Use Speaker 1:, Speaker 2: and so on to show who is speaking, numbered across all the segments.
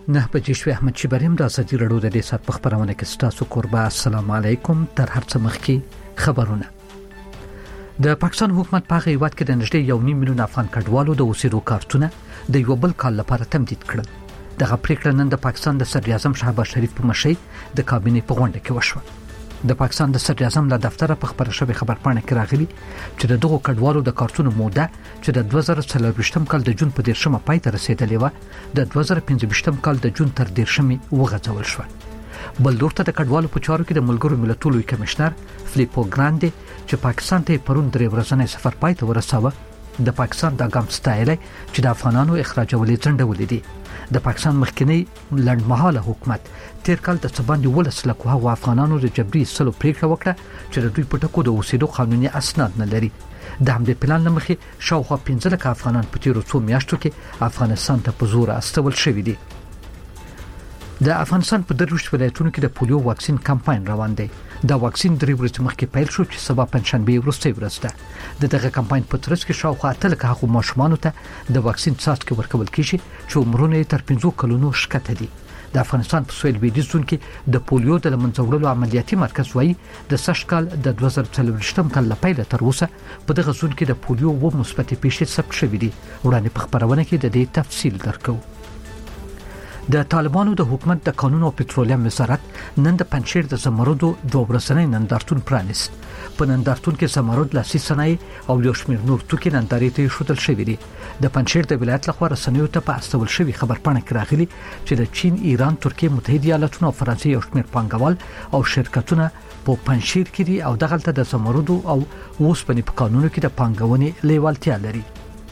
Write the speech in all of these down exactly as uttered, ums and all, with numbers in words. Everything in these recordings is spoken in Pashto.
Speaker 1: نه بجې شوې. احمد شبریم د ازادي راډیو د دې سات په خبرونه کې ستاسو قربا. السلام علیکم. تر هر څه مخکې خبرونه. د پاکستان حکومت په هیواد کې د نږدې یو نیم میلیون افغان کډوالو د اوسېدو کارتونه د یو بل کال لپاره تمدید کړل. دغه پریکړه نن د پاکستان د صدر اعظم شهباز شریف په مشرۍ د کابینې په غونډه کې وشوه. د پاکستان د صدر اعظم له دفتره په خبره شوی خبرپاڼه کې راغلي چې د دغو کډوالو د کارتونو موده چې د دوه زره څلورویشتم کال د جون په دیرشمه پای ته رسیدلې و د دوه زره پنځویشتم کال د جون تر دیرشمې وغځول شو. بل لور ته د کډوالو په چارو کې د ملګرو ملتونو لوی کمشنر فلیپو ګراندي چې پاکستان ته پرون درې ورځې سفر پای ته ورساوه د پاکستان د ګام ستایل چې د افغانانو اخراجولې څنډولې دي. د پاکستان مخکنی لړمحاله حکومت تیر کال د څباندې ولس لکه هغه افغانانو د جبري سلو پریکړه وکړه چې د دوی په ټکو د اوسېدو قانوني اسناد نه لري. د همدې پلان لمخې شاوخوا پنځه لکه افغانان په تیرو څو میاشتو کې افغانستان ته په زور استول شوي دي. د افغانستان په دروشت ولایتونو کې د پولیو واکسین کمپاین روان دی. دا واکسین درې ورځې مخکې پیل شو چې سبا پنځشنبه وروستۍ ورځ ده. د دغه کمپاین په ترڅ کې شاوخوا اتل که هغه ماشومان ته د واکسین څاڅکي ورکول کیږي چې عمرونه تر پنځو کلونو شکته دي. د افغانستان په سویل لویدیځ زون کې د پولیو د لمنځه وړلو عملیاتي مرکز وایي د سږ کال د دوه زره څلورویشتم کال له پیله تر اوسه په دغه زون کې د پولیو و مثبتې پیښې ثبت شوې دي. وړاندې په خبرونه کې د دې تفصیل درکو. د طالبانو د حکومت د قانون او پټرولیم وزارت نن د پنځشیر د زمرودو دوه ورځنی نندارتون پرانیست. په نندارتون کې زمرود لاسي صنایع او یو شمېر نور توکي نندارې ته ایښودل شوي دي. د پنځشیر د ولایت لخوا رسنیو ته په استول شوي خبرپاڼه کې راغلي چې د چین، ایران، ترکیه، متحده ایالاتونو او فرانسې یو شمېر پانګوال او شرکتونه په پنځشیر کې دي او دغلته د زمرودو او اوسپنې په قانونو کې د پانګونې لیوالتیا لري.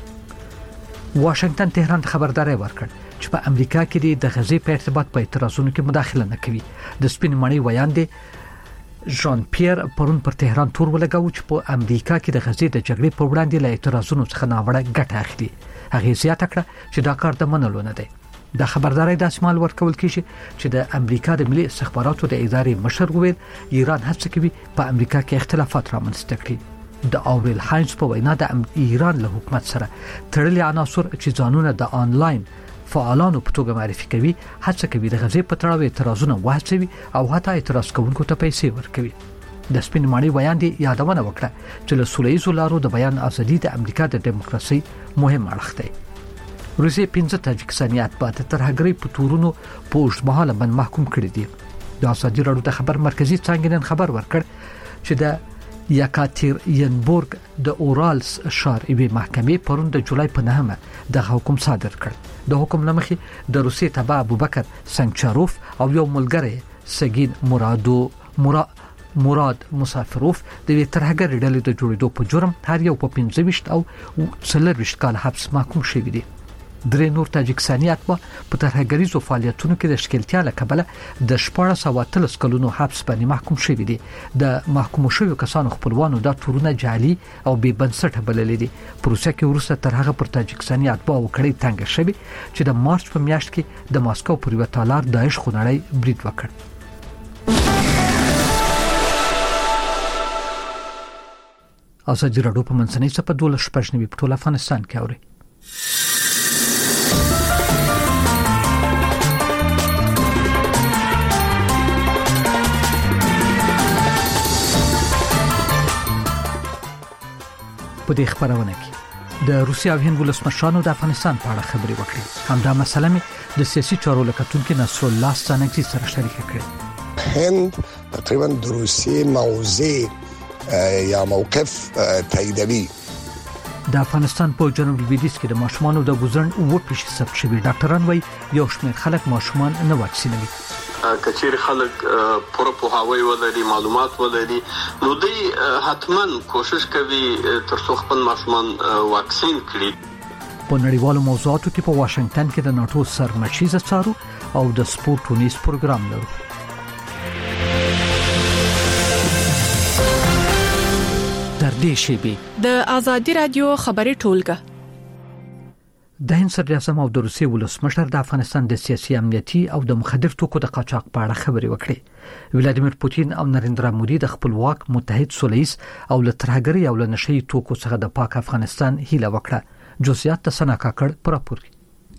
Speaker 1: واشنگټن تهران خبرداري ورکړ چې په امریکا کې د غزې په ارتباط په اعتراضونو کې مداخله نه کوي. د سپین مړی ویاندې ژان پیر پرون پر تهران تور ولګاو چې په امریکا کې د غزې د جګړې په وړاندې له اعتراضونو څخه ناوړه ګټه اخلي. هغه زیاته کړه چې دا کار د منلو نه دی. د خبرداري د اسمال ورکول کیږي چې د امریکا د ملي استخباراتو د ادارې مشر وویل ایران هڅه کوي په امریکا کې اختلافات رامنځته کړي. د اورل هاینز په وینا د ایران له حکومت سره تړلي عناصر چې ځانونه د آنلاین فعالانو په توګه معرفي کوي هڅه کوي د غزې په تړاو اعتراضونه وهڅوي او حتی اعتراض کوونکو ته پیسې ورکوي. د سپین ماڼۍ ویاندې یادونه وکړه چې له سولهییزو لارو د بیان ازادي د امریکا د دیموکراسي مهم اړخ دی. روسیې پنځه تاجکستاني اتباع د ترهګرۍ په تورونو په اوږدمهاله باندې محکوم کړي دي. د ازادي راډیو د خبر مرکزی څنګه نن خبر ورکړ چې د یکاترینبورګ د اورالس ښار یوې محکمې پرون د جولای په نهمه د حکم صادر کړ. د حکم لمخې د روسیې تبع ابوبکر سنچاروف او یو ملګری سګین مرادو مرا مراد مسافروف د ترهګر ډلې د جوړېدو په جرم هر یو په پنځه ویشت او څلورویشت کال حبس محکوم شوي دي. درې نور تاجکستاني اتباع په ترهګریزو فعالیتونو کې د ښکیلتیا له کبله د شپاړس سوه اتلس کلونو حبس باندې محکوم شوي دي. د محکوم شویو کسانو خپلوانو دا تورونه جعلي او بې بنسټه بللي دي. پروسه کې وروسته تر هغه پر تاجکستاني اتباعو کړۍ تنګه شوې چې د مارچ په میاشت کې د ماسکو پر یوه تالار داعش خونړی برید وکړ. ازادي راډیو په منځنۍ څپه دولس شپږ نوي په ټول افغانستان کې اوري. په دې خبرونه کې د روسیا او هند ولسمشرانو د افغانستان په اړه خبرې وکړې. همدا مسله مې د سیاسي چارو لکتونکو نصر الله ستانکزي سره شریک کړې.
Speaker 2: هند تقریبا د روسیې موضع یا موقف تاییدوي.
Speaker 1: د افغانستان په جنوب لویدیځ کې د ماشومانو د ګوزن او پیښې ثبت شوي. ډاکټران وايي یو شمېر خلک ماشومان نه واکسینوي.
Speaker 3: کچیر خلک پوره پوهاوی ولري، معلومات ولري، نو دوی حتما کوشش کوي ترڅو خپل ماشومان واکسین کړي.
Speaker 1: په نړیوالو موضوعاتو کې په واشنگټن کې د ناتو سرمشیزه څارو او د سپورت ټونیز پروګرام لرو. تر دې شیبې
Speaker 4: د ازادي رادیو خبري ټولګه
Speaker 1: د هند صدر اعظم او د روسیې ولسمشر د افغانستان د سیاسي امنیتي او د مخدر توکو د قاچاق په اړه خبرې وکړې. ولادیمیر پوتین او نریندرا مودي د خپلواک متحد سولهییز او له ترهګرۍ او له نشئی توکو څخه د پاک افغانستان هیله وکړه. جزئیات د سنا کاکړ پر راپور.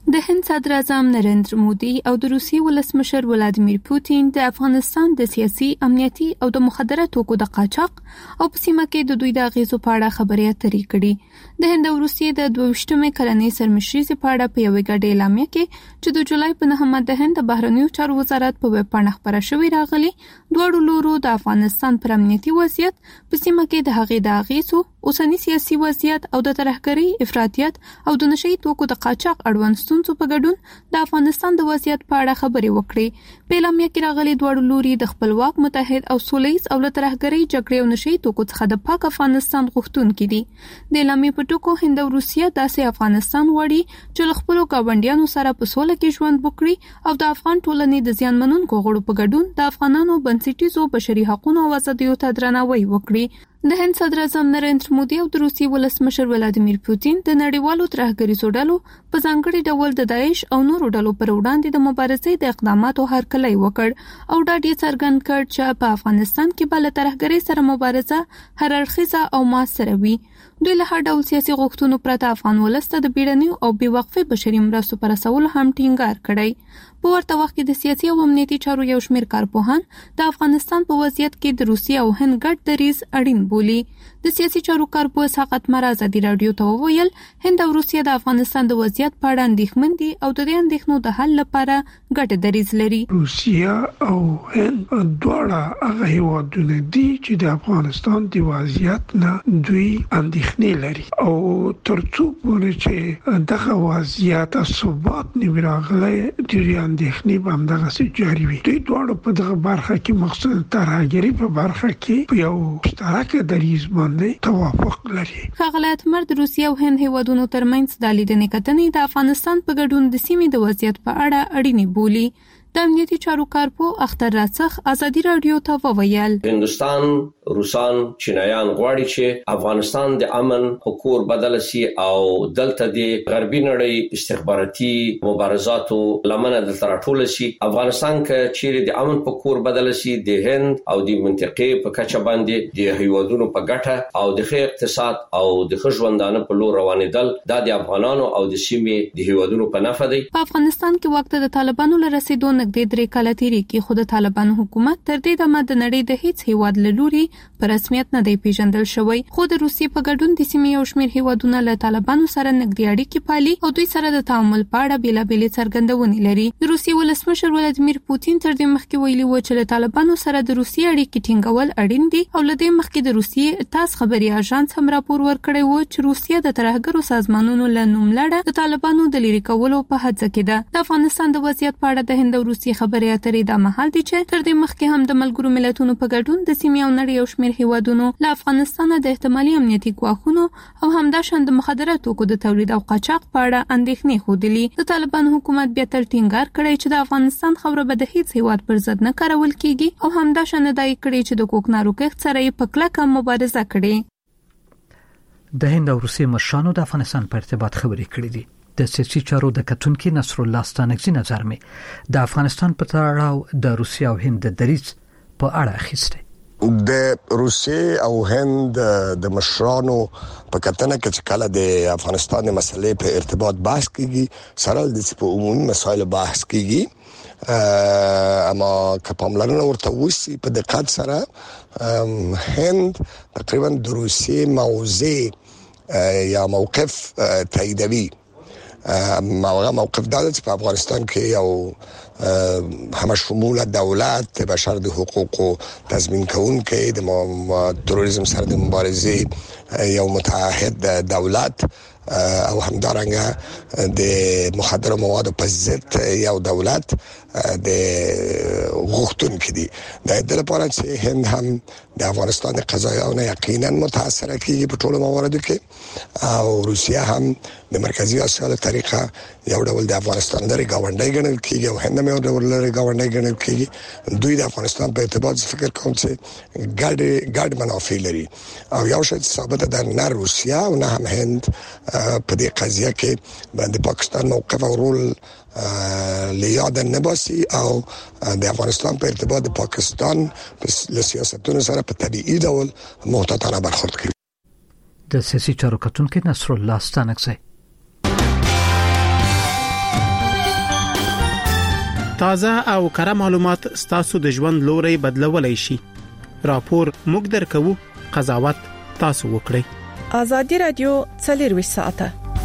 Speaker 5: د هند صدر اعظم نریندر مودي او د روسي ولسمشر ولادیمیر پوتین د افغانستان د سیاسي امنیتي او د مخدره توکو د قاچاق او په سیمه کې د دوی د اغیزو په اړه خبرې اترې کړې. د هند او روسیې د دوه ویشتمې کلنۍ سرمشرۍ په اړه په یوې ګډې اعلامیه کې چې د جولای په نهمه د هند د بهرنیو چارو وزارت په ویب پاڼه خبره شوې راغلي، دواړو لورو د افغانستان پر امنیتي وضعیت، په سیمه کې د هغې د اغیزو، اوسنی سیاسي وضعیت او د ترهګرۍ، افراطیت او د نشئی توکو د قاچاق اړوند ستونزو په ګډون د افغانستان د وضعیت په اړه خبرې وکړې. په اعلامیه کې راغلي دواړو لوري د خپلواک، متحد او سولیز او له ترهګرۍ، جګړې او نشئی توکو څخه د پاک افغانستان غوښتونکي دي. د اعلامیې په ټکو هند او روسیه داسې افغانستان غواړي چې له خپلو ګاونډیانو سره په سوله کې ژوند وکړي او د افغان ټولنې د زیانمنونکو غړو په ګډون د افغانانو بنسټیزو بشري حقوقو او ازادیو ته درناوی وکړي. د هند صدر اعظم نریندر مودي او د روسي ولسمشر ولادیمیر پوتین د نړیوالو ترهګریزو ډلو په ځانګړي ډول د داعش او نورو ډلو پر وړاندې د مبارزې د اقداماتو هرکلی وکړ او ډاډ یې څرګند کړ چې په افغانستان کې بل ترهګرۍ سره مبارزه هر اړخیزه او موثره وي. دوی له هر ډول سیاسي غوښتنو پرته افغان ولس ته د بیړنیو او بې وقفې بشري مرستو پر رسولو هم ټینګار کړی. په ورته وخت کې د سیاسي او امنیتي چارو یو شمېر کارپوهان د افغانستان په وضعیت کې د روسیې او هند ګډ دریځ اړین بولي. د سیاسي چارو کارپوه ساقط مرز ازادي رادیو ته وویل هند او روسیه د افغانستان د وضعیت په اړه اندېښمن دي او د دې اندېښنو د حل لپاره ګډ دریځ لري.
Speaker 6: روسیه او هند دواړه هغه هیوادونه دي چې د افغانستان د وضعیت نه دوی اندېښنې لري او ترڅو پورې چې دغه وضعیت ثبات نه راغلی د اندېښنې به همدغسې جاري وي. دوی دواړو په دغه برخه کې مخصوص ترهګرۍ په برخه کې په یو مشترک دریځ باندې توافق لري.
Speaker 5: ښاغلی اتمر د روسیې او هند هیوادونو ترمنځ د لیدنې کتنې د افغانستان په ګډون د سیمې د وضعیت په اړه اړینې بولي. د امنیتي چارو کارپوه اختر راڅخ ازادي رادیو ته وویل
Speaker 7: هندستان، روسان، چینایان غواړي چې افغانستان د امن حکومت بدل شي او دلته د غربي نړۍ استخباراتي مبارزاتو لمنه دلته راټول شي. افغانستان کې چیرې د امن حکومت بدل شي د هند او د منطقې په کچه باندې د هیوادونو په ګټه او د ښه اقتصاد او د ښه ژوندانه په لور روانېدل د افغانانو او د سیمې د هیوادونو په نفع دی.
Speaker 5: په افغانستان کې وخت د طالبانو له رسیدو نږدې درې کاله تیرې کې خو د طالبانو حکومت تر دې دمه د نړۍ د هیڅ هیواد له لوري په رسمیت نه دی پیژندل شوی. خو د روسیې په ګډون د سیمې یو شمېر هیوادونه له طالبانو سره نږدې اړیکې پالي او دوی سره د تعامل په اړه بېلابېلې څرګندونې لري. د روسیې ولسمشر ولادیمیر پوتین تر دې مخکې ویلي و چې له طالبانو سره د روسیې اړیکې ټینګول اړین دي او له دې مخکې د روسیې تاس خبري اژانس هم راپور ورکړی و چې روسیه د ترهګرو سازمانونو له نوملړه د طالبانو د لرې کولو په هڅه کې ده. د افغانستان د وضعیت په اړه د هند او روسیې خبرې اترې دا مهال دي چې تر دې مخکې هم د ملګرو ملتونو په ګډون د سیمې او نړۍ یو شمېر هیوادونو له افغانستان د احتمالي امنیتي ګواښونو او همداشان د مخدره توکو د تولید او قاچاق په اړه اندېښنې ښودلي. د طالبانو حکومت بیا تل ټینګار کړی چې د افغانستان خاوره به د هیڅ هیواد پر ضد نه کارول کیږي او همداشان ادعا کړې چې د کوکنارو کښت سره یې په کلکه مبارزه کړې.
Speaker 1: د هند او روسیې مشرانو د افغانستان په ارتباط خبرې کړې دي. د سیاسي چارو د کتونکو نصر الله ستانکزي نظر مې د افغانستان په تړاو د روسیې او هند د دریځ په اړه اخیسته.
Speaker 2: د روسیې او هند د مشرانو په کتنه کې چې کله د افغانستان د مسلې په ارتباط بحث کیږي سره د په عمومي مسایل بحث کیږي اما که پاملرنه ورته وشي په دقت سره هند تقریبا د روسیې موضع یا موقف تاییدوي. موقع موقف دا چې په افغانستان کې یو همشموله دولت بشر د حقوقو تضمین کوونکی د تروریزم سره د مبارزې یو متعهد دولت او همدارنګه د مخدر موادو په ضد یو دولت د غوښتونکو دي. د دې لپاره چې هند هم د افغانستان د قضایاونه یقینا متاثر کیږي په ټولو مواردو کې او روسیه هم د مرکزی اسیا له طریقه یو ډول د افغانستان لري گاونډي ګڼل کیږي او هند هم یو ډول لري گاونډي ګڼل کیږي. دوی د افغانستان په ارتباط فکر کوم چې ګډ ګډ منافع لري او یو شی ثابت ده نه روسیه او نه هم هند په دې قضیه کې د پاکستان موقف او رول لیاد نباسی او د افغانستان په ارتباط د پاکستان په سیاستونو سره په طبيعي ډول محتاطانه برخورد کوي.
Speaker 1: د سیاسي چارو کتونکو نصر الله ستانکزي
Speaker 8: تازه او کره معلومات ستاسو د ژوند لوري بدلولای شي. راپور موږ درکو، قضاوت تاسو وکړئ.
Speaker 4: ازادي رادیو څلور ساعته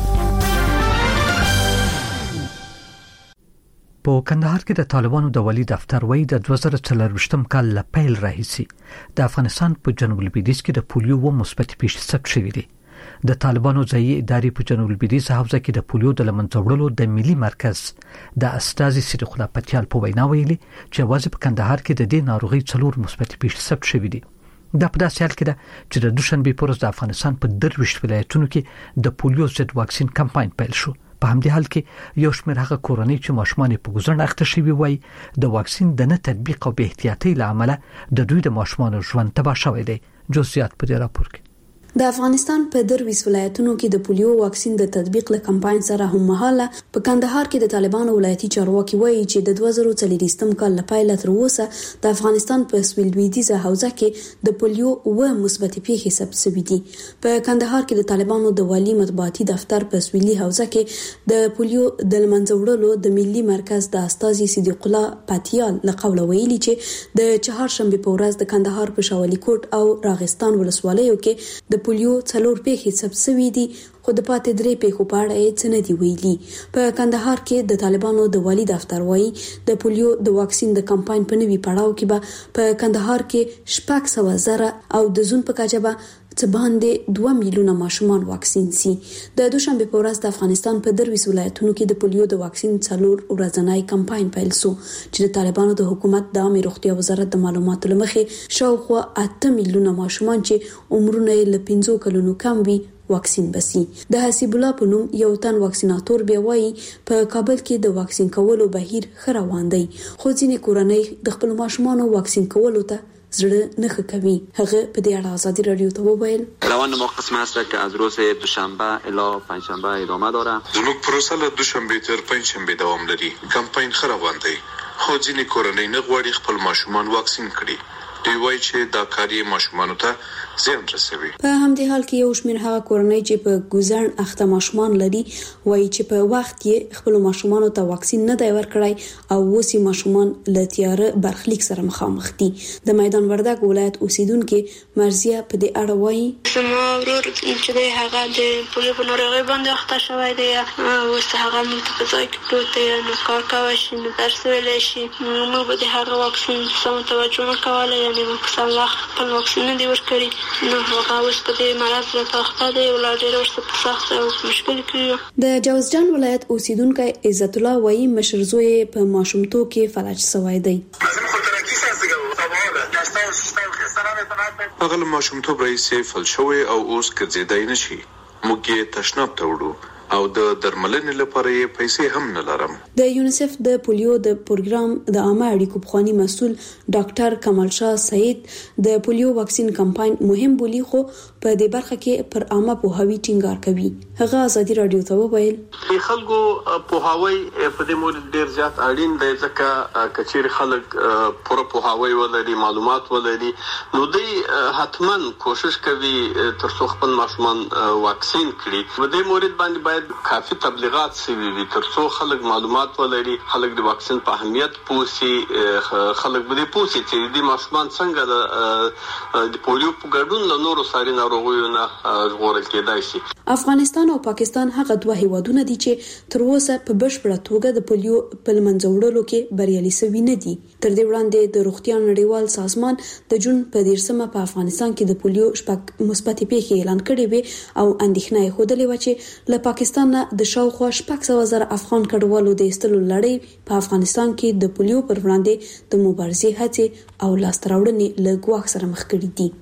Speaker 1: په کندهار کې د طالبانو د والي دفتر وایي د دوه زره څلرویشتم کال له پیل راهیسي د افغانستان په جنوب لویدیځ کې د پولیو و مثبت پیښې ثبت شوې دي. د طالبانو ځایي ادارې په جنوب لویدیځ حوزه کې د پولیو د لمنځه وړلو د ملي مرکز د استاذ صدیق الله پتیال په وینا ویلي چې واځي په کندهار کې د دې ناروغي څلور مثبت پیښې ثبت شوې دي. دا په داسې حال کې ده چې د دوشنبه پورز د افغانستان په درویشت ولایتونو کې د پولیو ضد واکسین کمپاین پیل شو. په همدې حال کې یو شمېر هغه کورنۍ چې ماشومان په ګوزن اخته شوي وای د واکسین د نه تطبیق او به احتیاطي لامل د دوی د ماشومان ژوند تباه شوی دی. جزئیات په دې راپور کې.
Speaker 9: د افغانستان په درویس ولایتونو کې د پولیو واکسین د تطبیق له کمپاین سره هم مهاله په کندهار کې د طالبانو ولایتي چارواکي وایي چې د دوه زره څلورویشتم کال له پیل تر اوسه د افغانستان په سویل لویدیځه حوزه کې د پولیو و مثبت پیښې ثبت شوې دي. په کندهار کې د طالبانو د والي مطبوعاتي دفتر په سویلي حوزه کې د پولیو د لمنځه وړلو د ملي مرکز د استاذ صدیق الله پتیال له قوله ویلي چې د چهارشنبه په ورځ د کندهار په شاولي کوټ او راغستان ولسوالیو کې د پولیو څلور پیښې ثبت شوې دي، خو د پاتې درې پیښو په اړه یې څه نه دي ویلي. په کندهار کې د طالبانو د والي دفتر وایي د پولیو د واکسین د کمپاین په نوي پړاو کې به په کندهار کې شپږ سوه زره او د زون په کچه به څه باندې دوه میلیونه ماشومان واکسین سي. د دوشنبه په ورځ د افغانستان په درویس ولایتونو کې د پولیو د واکسین څلور ورځنی کمپاین پیل شو چې د طالبانو د حکومت د عامه روغتیا وزارت د معلوماتو لمخې شاوخوا اته میلیونه ماشومان چې عمرونه یې له پنځو کلونو کم وي واکسین بسی. د حسیب الله په نوم یو تن واکسیناتور بیا وایي په کابل کې د واکسین کولو بهیر ښه روان دی، خو ځینې کورنۍ د خپل ماشومانو واکسین کولو ته زړه نه کوي. هغه په دې اړه ازادي رادیو ته وویل
Speaker 10: روان ما قسم است که از روز دوشنبه الی پنجشنبه ادامه داره.
Speaker 11: زموږ پروسه له دوشنبه تر پنجشنبه دوام لري. کمپاین ښه روان دی، خو ځینې کورنۍ نه غواړي خپل ماشومان واکسین کړي. دوی وایي چې دا کاری ماشومانو ته زیان رسوي.
Speaker 9: په همدې حال کې یو شمېر هغه کورنۍ چې په ګوزن اخته ماشومان لري وایي چې په وخت کې خپل ماشومانو ته واکسین نه دی ورکړی او اوس ماشومان له تیاره برخلیک سره مخامخ دي. د میدان وردګ ولایت اوسیدونکو مرزیه په دې اړه وایي
Speaker 12: زما ورور چې دی هغه د پولیو په ناروغي باندې اخته شوی دی، اوس هغه موږ په ځای کې پروت دی، نو کار کوي شي، نو درس ویلی شي، موږ به د هغه واکسین سم توجه نه کوله، یعنی موږ په سم وخت خپل واکسین نه دی ورکړی. نو هغه اوس په دې مرض راته اخته دی او لا ډېر ورسره سخت او مشکل کېږي.
Speaker 9: د جوزجان ولایت اوسیدونکی عزت الله وایي مشر زوی په ماشومتوب کې فلج شوی دی.
Speaker 11: هغه له ماشومتوب راهیسې فلج شوی او اوس ګرځېدای نشي. موږ یې تشناب ته وړو او د درملنې لپاره یې پیسې هم نه لرم.
Speaker 9: د یونیسف د پولیو د پروګرام د عامه اړیکو پخوانی مسؤل ډاکټر کمال شاه سعید د پولیو واکسین کمپاین مهم بولی، خو په دې برخه کې پر عامه پوهاوی ټینګار کوي. هغه ازادي رادیو ته وویل
Speaker 3: د خلکو پوهاوی په دې مورد ډیر زیات اړین دی، ځکه کچیر خلک پوره پوهاوی ولري، معلومات ولري، نو دوی حتما کوشش کوي ترڅو خپل ماشومان واکسین کړي. په دې مورد باندې باید کافي تبلیغات شوي وي ترڅو خلک معلومات ولري، خلک د واکسین په اهمیت پوهسي، خلک به دې پوهسي چې د ماشومان څنګه د پولیو په ګډون له نورو ساري ناروغیو نه ژغورل کېدای شي.
Speaker 9: افغانستان او پاکستان هغه دوه هیوادونه دي چې تر اوسه په بشپړه توګه د پولیو په منځ وړلو کې بریالي شوي نه دي. تر دې وړاندې د روغتیا نړیوال سازمان د جون په دیرشمه په افغانستان کې د پولیو شپږ مثبت پیښې اعلان کړې وې او اندېښنه یې ښودلې وه چې له پاکستان نه د شاوخوا شپږ سوه زره افغان کډوالو د ایستلو لړۍ په افغانستان کې د پولیو پر وړاندې د مبارزې هڅې او لاسته راوړنې له ګواښ سره مخ کړي دي.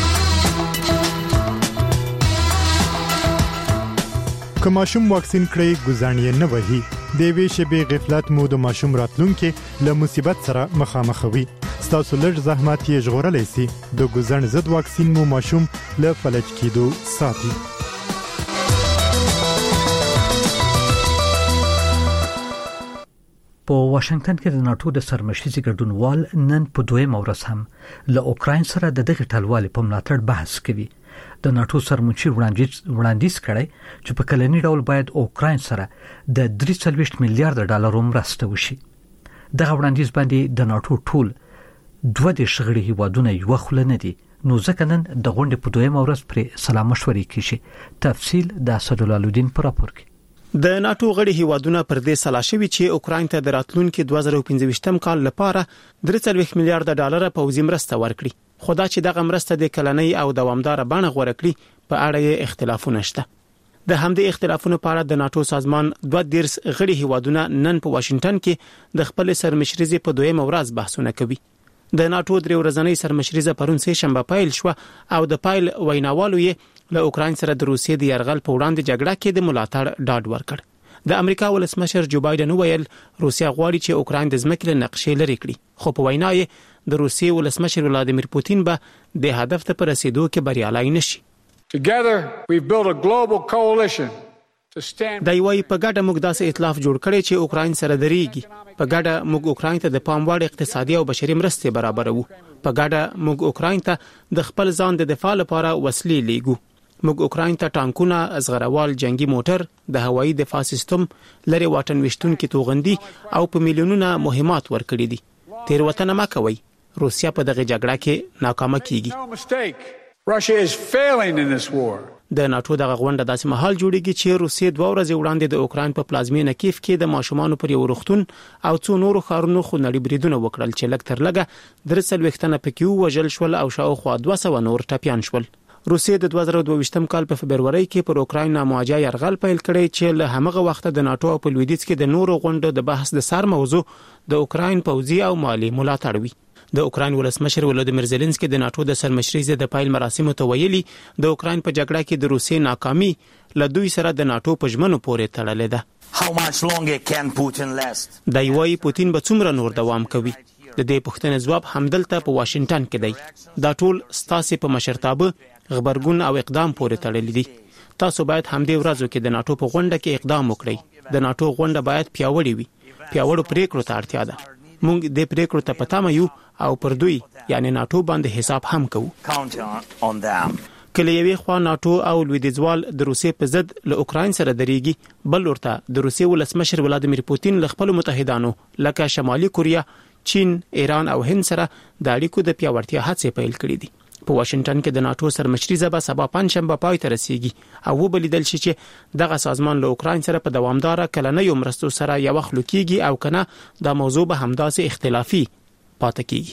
Speaker 13: که ماشوم واکسین کړی ګزانې نه وهي، د یوې شېبې غفلت مو د ماشوم راتلونکي له مصیبت سره مخامخوي. ستاسو لږ زحمت یې ژغورلی سي. د ګزن ضد واکسین مو ماشوم له فلج کېدو ساتي.
Speaker 1: په واشنگټن کې د ناتو د سرمشيزي ګډونوال نن په دویم ورځ هم له اوکراین سره د دغه ټلوالې په ملاتړ بحث کوي. د ناتو سرمنشي وړاندیز کړی چې په کلنی ډول باید اوکراین سره د درې سوه میلیارډ ډالرو مرسته وشي. دغه وړاندیز باندې د ناتو ټول دوه د شغړې هیوادونه یو خل نه دي، نو ځکه نن د غونډې په دویمه ورځ پر سلام مشورې کیږي. تفصیل د اسدالدین پر راپور کې.
Speaker 8: د ناتو غړي هیوادونه پر دې سلا شوي چې اوکراین ته د راتلونکو دوه زره پنځه کال لپاره درې څلوېښت میلیارډ ډالر پوځي مرسته ورکړي. خدا چې دغه مرسته د کلنۍ او دوامدار بڼه غوړه کړي په اړه یې اختلافونه شته. د همدې اختلافونو په اړه د ناتو سازمان دوه دیرس غړي هیوادونه نن په واشنگټن کې د خپل سرمشريزي په دویمه ورځ بحثونه کوي. د ناتو درې ورځنۍ سرمشريزه پرون سه شنبه پیل شو او د پایل ویناوالو یې له اوکراین سره د روسیې د يرغل په وړاندې جګړه کې د ملاتړ ډاډ ورکړ. د امریکا ولسمشر جو بایدن ویل روسیا غواړي چې اوکراین د ځمکې له نقشې لري کړي، خو په وینا یې د روسیې ولسمشر ولادیمیر پوتین به د هدف ته پر رسیدو کې بریالي نشي.
Speaker 14: Together we've built a global coalition.
Speaker 8: د یوې په ګډه موږ داسې ائتلاف جوړ کړی چې اوکراین سره درېږي. په ګډه موږ اوکراین ته د پام وړ اقتصادي او بشري مرستې برابروو. په ګډه موږ اوکراین ته د خپل ځان د دفاع لپاره وسلې لیږو. موږ اوکراین ته ټانکونه، ازغروال جنگي موټر، د هوایي دفاع سیستم، لري واټن وشتونکو توغندي او په میلیونونو مهمات ورکړي دي. تیروتنه ما کوي، روسیا په دغه جګړه کې ناکامه کیږي.
Speaker 14: Russia is failing in this war.
Speaker 8: د ناتو دغه غونډه داسې مهال جوړیږي چې روسیې دوه ورځې وړاندې د اوکراین په پلازمینه کیف کې د ماشومان پر یو روغتون او څو نورو ښارونو خونړي بریدونه وکړل چې لږ تر لږه درې څلوېښت تنه پکې وژل شول او شاوخوا دوه سوه نور ټپیان شول. روسیې د دوه زره دوه کال په فبروري کې پر اوکراین نامواجه يرغل پیل کړی چې له همغه وخته د ناتو په لویدیځ کې د نورو غونډو د بحث د سر موضوع د اوکراین پوځي او مالی ملاتړ وي. د اوکراین ولسمشر ولادیمیر زيلنسکي د ناتو د سرمشريزه د پایل مراسمو ته ویلي د اوکراین په جګړه کې د روسیې ناکامي له دوی سره د ناتو په ژمنو پورې تړلې ده. د یوې پوتین به څومره نور دوام کوي؟ د دې پوښتنې جواب همدلته په واشنگټن کې دی. دا ټول ستاسو په مشرتابه، خبرګون او اقدام پورې تړلې دي. تاسو باید همدې ورځو کې د ناتو په غونډه کې اقدام وکړئ. د ناتو غونډه باید پیاوړې وي. پیاوړو پریکړو ته اړتیا ده. موږ د پریکړو ته پاتامه یو او پر دوی یعنی ناتو باندې حساب هم کوو. کله یوې خوا ناتو او لویدیځوال د روسیې په ضد له اوکراین سره درېږي، بل ورته د روسیې ولسمشر ولادیمیر پوتین له خپل متحدانو لکه شمالي کوریا، چین، ایران او هند سره د اړیکو د پیاوړتیا هڅې پیل کړې دي. په واشنگټن کې د ناتو سرمشريزه به سبا پنځشنبه پای ته رسیږي او وبلیدل شي چې دغه سازمان له اوکراین سره په دوامدار کلنۍ مرستو سره یو خلو کیږي او کنه د موضوع به همداسې اختلافي پاتې کیږي.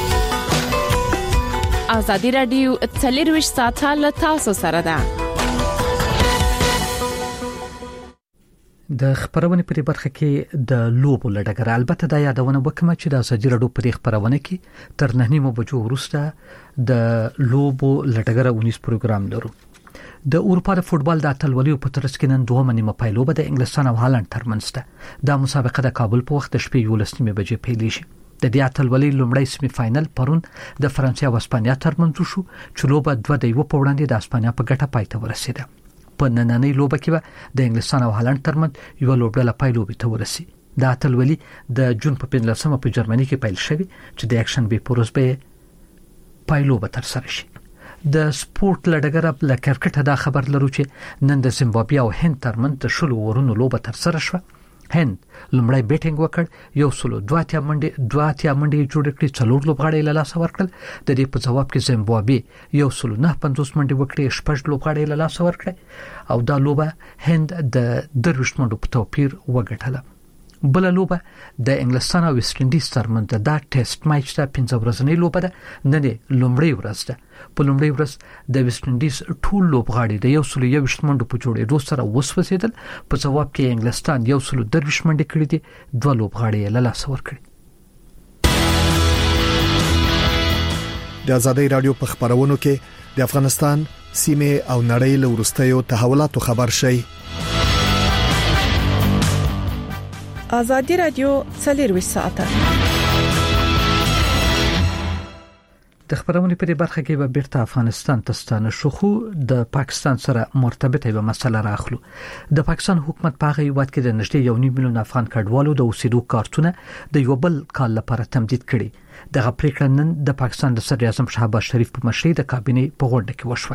Speaker 4: ازادي رادیو څلرویشت ساعته له تاسو سره ده.
Speaker 1: د خبرونه په برخه کې د لوبو لړګر البته د یادونه وکم چې د ازادي رادیو په خبرونه کې تر نه نیمه بجو وروسته د لوبو لړګر اونیس پروګرام لرو. د اروپا د فوتبال د اتلولۍ په ترڅ کې نن دوه نیمه پایلوبه د انګلستان او هالند ترمنځ ده. د مسابقه د کابل په وخت شپې یولس نیمه بجې پیل شي. د دې اتلولۍ لومړی سیمه فائنل پرون د فرانسې او اسپانیا ترمنځ شو چې لوبه دوه د یو په وړاندې د اسپانیا په ګټه پای ته ورسیده. په نننۍ لوبه کې به د انګلستان او هالند ترمنځ یو لوبډله پایلوبې ته ورسي. د اتلولۍ د جون په پنځلسمه په جرمني کې پیل شوی چې د اکشن بي پروس به پایلوبه تر سره شي. د سپورت لړګر له کرکټ دا خبر لرو چې نن د زیمبابوې او هند ترمنځ د شلو ورونو لوبه تر سره شوه. هند لمړی بیټینګ وکړ، یو سلو دوه اتیا منډې دوه اتیا منډې جوړ کړې، څلور لوبغاړي له لاسه ورکړل. د دې په جواب کې زیمبابوې یو سلو نه پنځوس منډې وکړې، شپږ لوبغاړي له لاسه ورکړل او دا لوبه هند د درویشت منډو په توپیر وګټله. بل لوبه د انګلستان او ویسټ انډیز ترمنځ دا ټیسټ میچ ته پنځه ورځې لوبه ده. نن لومړی ورځ ده. په لومړی ورځ د ویسټ انډیز ټول لوبغاړي د یو سلو یوشت منډو په جوړېدو سره وسوسېدل. په جواب کې انګلستان یو سلو درویشت منډې کړې دي، دوه لوبغاړي له لاسه ورکړي.
Speaker 15: د ازادي رادیو په خبرونو کې د افغانستان سیمه او نړۍ له ورستیو تحولاتو خبر شي.
Speaker 4: ازادي رادیو څلرویشت ساعته
Speaker 1: د خبرونه په برخه کې به بیرته افغانستان ته ستانه شو، خو د پاکستان سره مرتبطه به مسله راخلو. د پاکستان حکومت په هغه وخت کې د نږدې یو نیم میلیون افغان کډوالو د اوسېدو کارتونه د یو بل کال لپاره تمدید کړي. دغه پریکړه نن د پاکستان د صدر اعظم شهباز شریف په مشرۍ د کابینې په غونډه کې وشوه.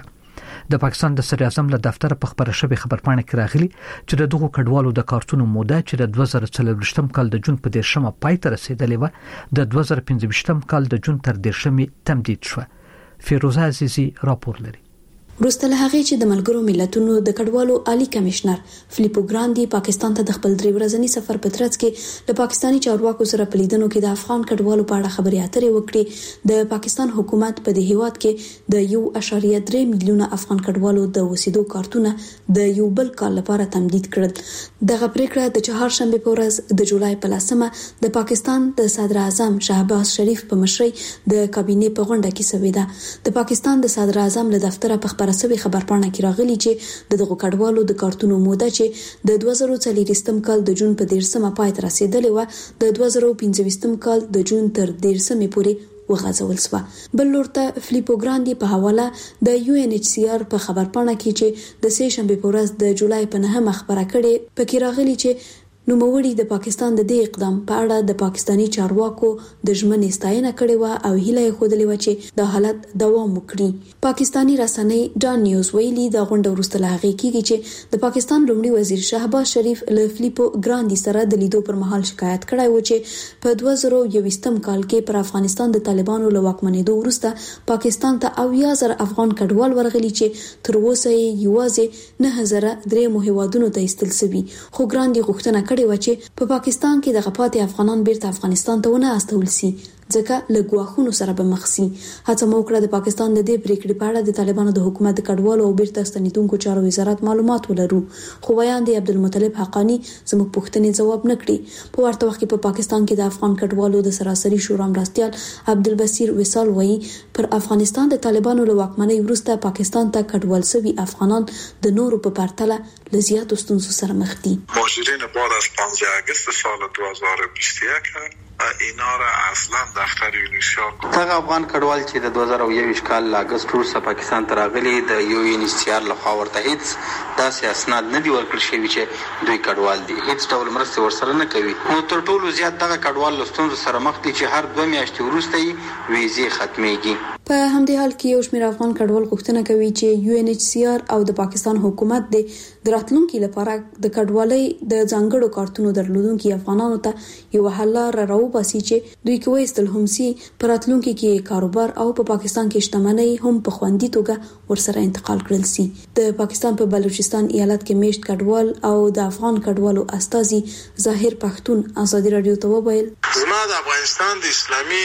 Speaker 1: د پاکستان د صدر اعظم له دفتر په خبره شوی خبرپاڼه کې راغلي چې د دغو کډوالو د کارتونو موده چې د دوه زره څلور کال د جون په دیرشمه پای ته رسیدلې و د دوه زره پنځه کال د جون تر دیرشمې تمدید شو. فیروزه عزیزی راپور لري.
Speaker 9: وروسته له هغې چې د ملګرو ملتونو د کډوالو عالی کمشنر فلیپو ګراندي پاکستان ته د خپل درې ورځني سفر په ترڅ کې د پاکستاني چارواکو سره په لیدنو کې د افغان کډوالو په اړه خبرې اترې وکړې، د پاکستان حکومت په دې هیواد کې د یو اشاریه درې میلیونه افغان کډوالو د اوسېدو کارتونه د یو بل کال لپاره تمدید کړل. دغه پریکړه د چهارشنبه په ورځ د جولای په لسمه د پاکستان د صدر اعظم شهباز شریف په مشرۍ د کابینې په غونډه کې شوې ده. د پاکستان د صدر اعظم له دفتر په رسوي خبرپاڼه کې راغلي چې د دغه کډوالو د کارتونو موده چې د دوه زره څلور کال د جون په دیرشمه پای ته رسیدلې و د دوه زره پنځه کال د جون تر دیرشمې پورې وغځول شو. بل لورته فلیپو ګراندي په حواله د یو ان ایچ سی آر په خبرپاڼه کې چې د سه شنبه په ورځ د جولای په نهمه خبره کړې پکې راغلي چې نوموړي د پاکستان د دې اقدام په اړه د پاکستاني چارواکو د ژمنې ستاینه کړې و او هیله یې خوده لري چې د حالت دوام وکړي. پاکستاني رسنۍ ډان نیوز ویلي د غونډه وروسته له هغې کېږي چې د پاکستان لومړي وزیر شهباز شریف له فلیپو ګراندي سره د لیدو پر مهال شکایت کړی و چې په دوه زره یوویشتم کال کې پر افغانستان د طالبانو له واکمنېدو وروسته پاکستان ته اویا زره افغان کډوال ورغلي چې تر اوسه یې یوازې نه هزار درې هیوادونو ته ایستل شوي. خو ګراندي غوښتنه کړې و چې په پاکستان کې د غپاتې افغانان بیرته افغانستان ته ونه استول شي ځکه له ګواښونو سره به مخ شي. هڅه مو وکړه د پاکستان د دې پریکړې په اړه د طالبانو د حکومت د کډوالو او بیرته ستنیدونکو چارو وزارت معلومات ولرو، خو بیان دی عبدالمطلب حقانی زموږ پوښتنې ځواب نکړي. په ورته وخت کې په پاکستان کې د افغان کډوالو د سراسري شورا مرستیال عبدالبصیر وصال وایي پر افغانستان د طالبانو له واکمنۍ وروسته پاکستان ته کډوال شوي افغانان د نورو په پرتله له زیاتو ستونزو سره مخ دي.
Speaker 11: مهاجرین بعد از پانزده آگوست سال دو هزار و بیست و یک اینا را اصلا دفتر یونیسیار
Speaker 16: هغه افغان کډوال چې د دوه زره یو کال ل اگست وروسته پاکستان ته راغلي د یو یونیسیار لخوا ورته هیڅ داسې اسناد نه دی ورکړل شوی چې دوی کډوال دي، هیڅ ډول مرسته ورسره نه کوي. نو تر ټولو زیات دغه کډوال له ستونزو سره مخ دي چې هر دوه میاشتې وروسته یې ویزې ختمېږي.
Speaker 9: په همدې حال کې یو شمېر افغان کډوال غوښتنه کوي چې یو ان ایچ سی آر او د پاکستان حکومت د راتلونکو لپاره د کډوالۍ د ځانګړو کارتونو درلودونکو افغانانو ته یو حل راو باسي چې دوی کوي استل هم سي پر راتلونکو کې کاروبار او په پاکستان کې شتمنۍ هم په خوندي توګه ورسره انتقال کړل سي. د پاکستان په بلوچستان ایالت کې میشت کډوال او د افغان کډوالو استازي ظاهر پښتون ازادي رادیو ته وویل
Speaker 17: زما د افغانستان د اسلامي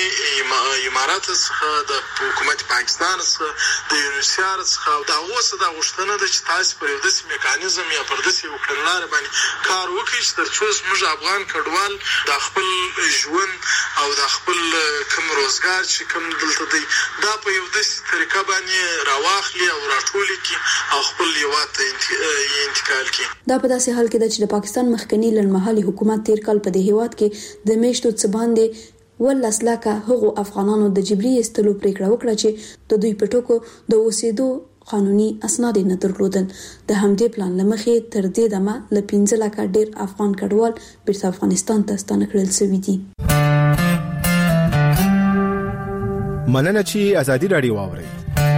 Speaker 17: امارات څخه د حکومت پاکستان څخه د یونیسیار څخه دا اوسه د غوښتنه د چې تاسو پر یو داسې میکانیزم یا پر داسې وکړنلار باندې کار وکړئ چې ترڅو زموږ افغان کډوال د خپل ژوند او د خپل کوم روزګار چې کوم دلته دی دا په یو داسې طریقه باندې راواخلي او راټولي کی او خپل هیواد ته انتقال کی.
Speaker 9: دا په داسې حال کې ده چې د پاکستان مخکنی لړمحلي حکومت تیر کال په دې هیواد کې د میشتو څخه باندې ولس لکه هغو افغانانو د جبري استلو پریکړه وکړه چې د دوی په ټکو د اوسېدو قانوني اسناد نه درلودل. د همدې پلان لمخې تر دې دمه ل پنځه لکه ډیر افغان کډوال بیرته افغانستان ته ستانه کړل شوي دي.
Speaker 15: مننه چې ازادي رادیو واوري.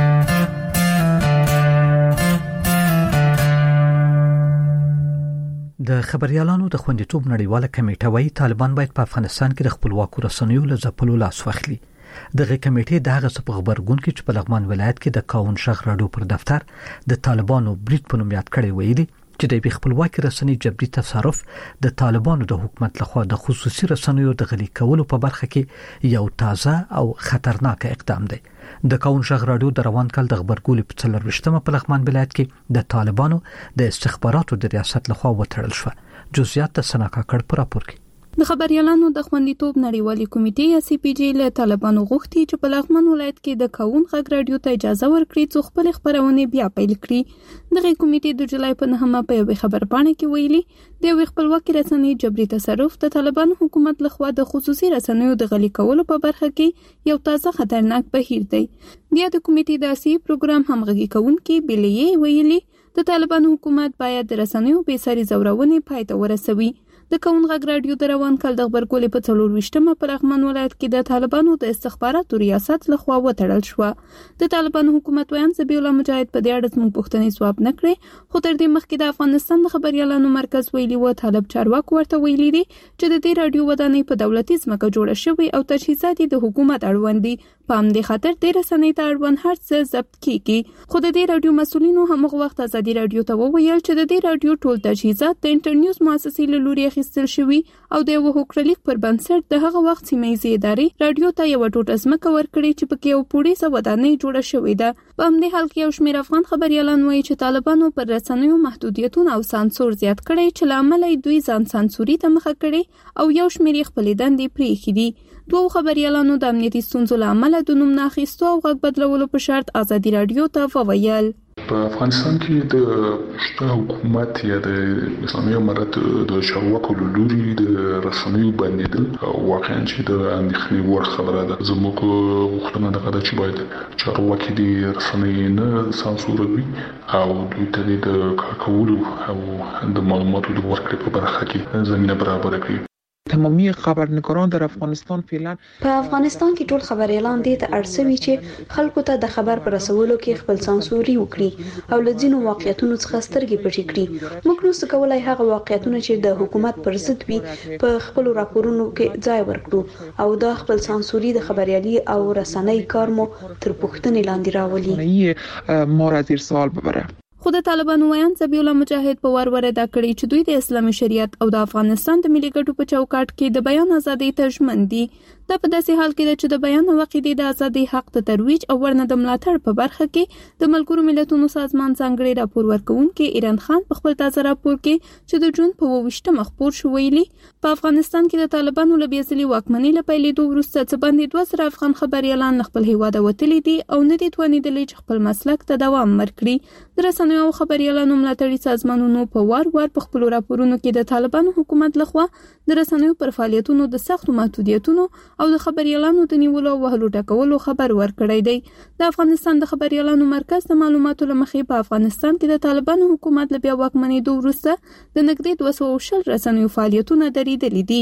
Speaker 1: د خبريالانو د خوندیتوب نړیواله کمیټه وايي طالبان باید په افغانستان کې د خپلواکو رسنیو له ځپلو لاس واخلي. دغه کمیټې دغه څه په خبرګون کې چې په لغمان ولایت کې د کاون شغ راډیو پر دفتر د طالبانو بریټ په نوم یاد کړي ویلي چې د خپلواکي رسنۍ جبري تصرف د طالبانو د حکومت لخوا د خصوصي رسنیو د غلي کولو په برخه کې یو تازه او خطرناک اقدام دی. د کاون شغ راډیو د روان کال د خبرګولې په څلور وشتمه په لغمان ولایت کې د طالبانو د استخباراتو د ریاست لخوا وتړل شو. جزئیات د سناکا کړ پر راپور کې
Speaker 5: د خبريالانو د خوندیتوب نړیوالې کمیټې یا سی پی جی له طالبانو غوښتي چې په لغمان ولایت کې د کاون غږ رادیو ته اجازه ورکړي چې خپل خبرونه بیا پیل کړي. دغه کمیټې د جولای په نهمه په یو خبرپاڼه کې ویلي د خپلواکي رسنۍ جبري تصرف د طالبانو حکومت لخوا د خصوصي رسنیو د غلي کولو په برخه کې یو تازه خطرناک بهیر دی. بیا د کمیټې د اسی پروګرام همغږي کوونکي بلیې ویلي د طالبانو حکومت باید د رسنیو بې ساري زورونه پای ته ورسوي. د کون غږ رادیو د روان کال د خبرګولې په څلور ویشتمه په لغمان ولایت کې د طالبانو د استخباراتو ریاست لخوا وتړل شو. د طالبانو حکومت ویان ذبیح الله مجاهد په دې اړه زموږ پوښتنې ځواب نه کړې، خو تر دې مخکې د افغانستان د خبريالانو مرکز ویلي و طالب چارواکو ورته ویلي دي چې د دې رادیو ودانۍ په دولتي ځمکه جوړه شوې او تجهیزات د حکومت اړوند دي. په همدې خاطر د رسنۍ ته اړوند هر څه ضبط کیږي. خو د دې رادیو مسؤلینو همغه وخت ازادي رادیو ته وویل چې د دې رادیو ټول تجهیزات د انټرنیوز مؤسسې له لوري اخیستل شوي او د یو حقوقلیک پر بنسټ د هغه وخت سیمه‌یزې ادارې رادیو ته یو ټوټه ځمکه ورکړې چې پکې یو پوړیزه ودانۍ جوړه شوې ده. په همدې حال کې یو شمېر افغان خبريالان وایي چې طالبانو پر رسنیو محدودیتونه او سانسور زیات کړي چې لامل یې دوی ځان سانسوري ته مخه کړي او یو شمېر یې خپلې دندې پرېښې دي. دوه خبريالانو د امنیتي ستونزو له امله د نوم نه اخیستو او غږ بدلولو په شرط ازادي رادیو ته وویل.
Speaker 18: په افغانستان کې د حکومت یا د اسلامي امارت د چارواکو له لوري د رسنیو بندیدل واقعا چې د اندېښنې وړ خبره ده. زموږ غوښتنه دغه ده چې باید چارواکي د رسنۍ نه سانسوروي او دوی ته د کار کولو او د معلوماتو د ورکړې په برخه کې زمینه برابر کړي.
Speaker 19: تمامی خبرنگاران در افغانستان فعلا
Speaker 9: په افغانستان کې ټول خبريالان دي ته ارسوي چې خلکو ته د خبر پر رسولو کې خپل سانسوري وکړي او له ځینو واقعیتونو څخه سترګې پټې کړي. موږ نو څه کولای هغه واقعیتونه چې د حکومت پر ضد وي په خپل راپورونو کې ځای ورکړو او دا خپل سانسوري د خبريالي او رسنۍ کار مو تر پوښتنې لاندې راولي.
Speaker 19: ما را زیر سوال ببره.
Speaker 5: خو د طالبانو ویان ذبیح الله مجاهد په ور ور ادا کړی چې دوی د اسلامي شریعت او د افغانستان د ملي ګټو په چوکاټ کې د بیان ازادۍ ته ژمن دي. دا په داسې حال کې ده چې د بیان او عقیدې د ازادۍ حق ته ترویج او ورنه د ملاتړ په برخه کې د ملګرو ملتونو سازمان ځانګړي راپور ورکوونکي ایران خان په خپل تازه راپور کې چې د جون په ویشتمه خپور شو ویلي په افغانستان کې د طالبانو له بیځلي واکمنۍ له پیلېدو وروسته څه باندې دوه زره افغان خبريالان خپل هیواد وتلي دي او نه دي توانېدلي چې خپل مسلک ته دوام ورکړي. د رسنیو او خبريالانو ملاتړي سازمانونو په وار وار په خپل راپورونو کې د طالبانو حکومت لخوا د رسنیو پر فعالیتونو د سختو محدودیتونو او د خبريالانو د نیولو او وهلو ټکولو خبر ورکړی دی. د افغانستان د خبريالانو مرکز د معلوماتو لمخې په افغانستان کې د طالبانو حکومت له بیا واکمنېدو وروسته د نږدې دوه سوه شل رسنیو فعالیتونه درېدلي دي.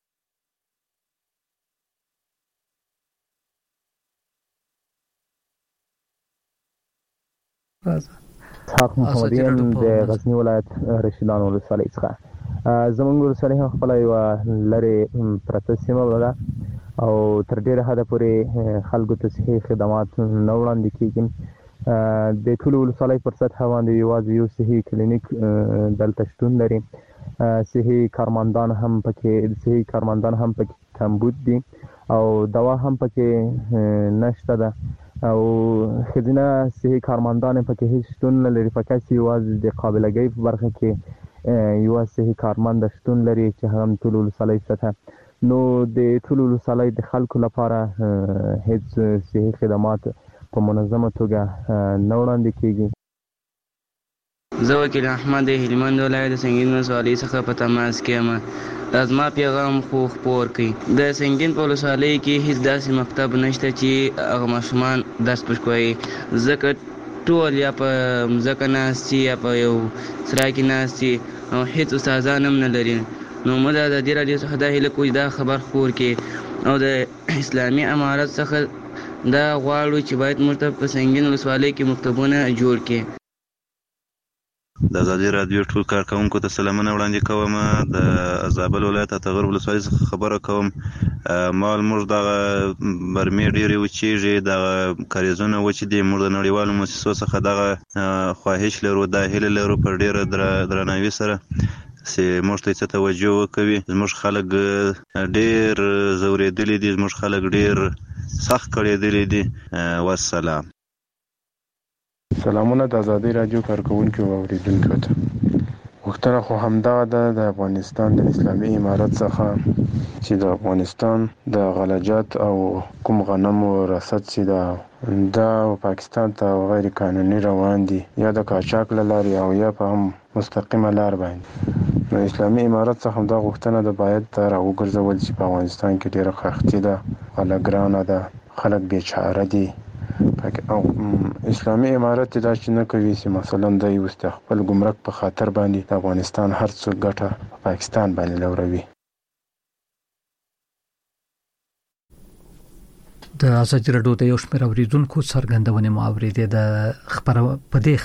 Speaker 20: اسحاق محمدیان د غزنی ولایت رشیدان ولسوالۍ څخه زموږ ولسوالۍ هم خپله یوه لرې پرته سیمه ده او تر ډېره حده پورې خلکو ته صحي خدمات نه وړاندې کېږي. د ټولو ولسوالۍ پر سطحه باندې یوازې یو صحي کلینیک دلته شتون لري. صحي کارمندان هم پکې صحي کارمندان هم پکې کمبود دي او دوا هم پکې نشته ده او ښځینه صحي کارمندان پکې هیڅ شتون نه لري. فقط یوازې د قابلګۍ په برخه کې یوه صحي کارمند شتون لري چې هم ټولو ولسوالۍ سطحه. نو د ټولو ولسوالۍ د خلکو لپاره هیڅ صحي خدمات په منظمه توګه نه وړاندې کېږي.
Speaker 21: زه وکیل احمد هلمند ولایت د سنګین ولسوالۍ څخه په تماس کې یم. زما پیغام خو خپور کړئ. د سنګین په ولسوالۍ کې هیڅ داسې مکتب نشته چې هغه ماشومان درس پوښ کوي، ځکه ټول یا په مځکه ناست دي یا په یو سرای کې ناست دي او هیڅ استادان هم نه لري. نو موږ د ازادي راډیو څخه دا هیله کوو دا خبر خپور کړي او د اسلامي امارت څخه دا غواړو چې باید موږ ته په سنګین ولسوالۍ کې مکتبونه جوړ کړي.
Speaker 22: د ازادي راډیو ټول کارکوونکو ته سلامونه وړاندې کوم. د زابل ولایت اتغر ولسوالۍ څخه خبره کوم. مال موږ دغه برمې ډېرې وچېږي، دغه کاریزونه وچې دي. موږ د نړیوالو مؤسسو څخه دغه خواهش لرو، دا هیله لرو په ډېره درناوي سره چې موږ ته څه توجه وکوي. زموږ خلک ډېر ځورېدلي دي، زموږ خلک ډېر سخت کړېدلي دي. والسلام.
Speaker 23: سلامونه د ازادي راډیو کارکوونکو او اوریدونکو ته. غوښتنه خو همدغه ده د افغانستان د اسلامي امارت څخه چې د افغانستان د غلجات او کوم غنمو رصد چې دا دا پاکستان ته غیر قانوني روان دي، یا د قاچاق له لارې او یا په هم مستقیمه لار باندې. نو اسلامي امارت څخه همدا غوښتنه ده باید ته راوګرځول چې په افغانستان کې ډېره خښتي ده، غله ګرانه ده، خلک بېچاره دي او اسلامي امارت دا چې نه کوي چې مثلا د یو خپل ګمرک په خاطر باندې د افغانستان هر څه ګټه پاکستان باندې لوروي.
Speaker 1: د ازادي راډیو د یو شمېر اوریدونکو څرګندونې مو اورېدې د خبره په دې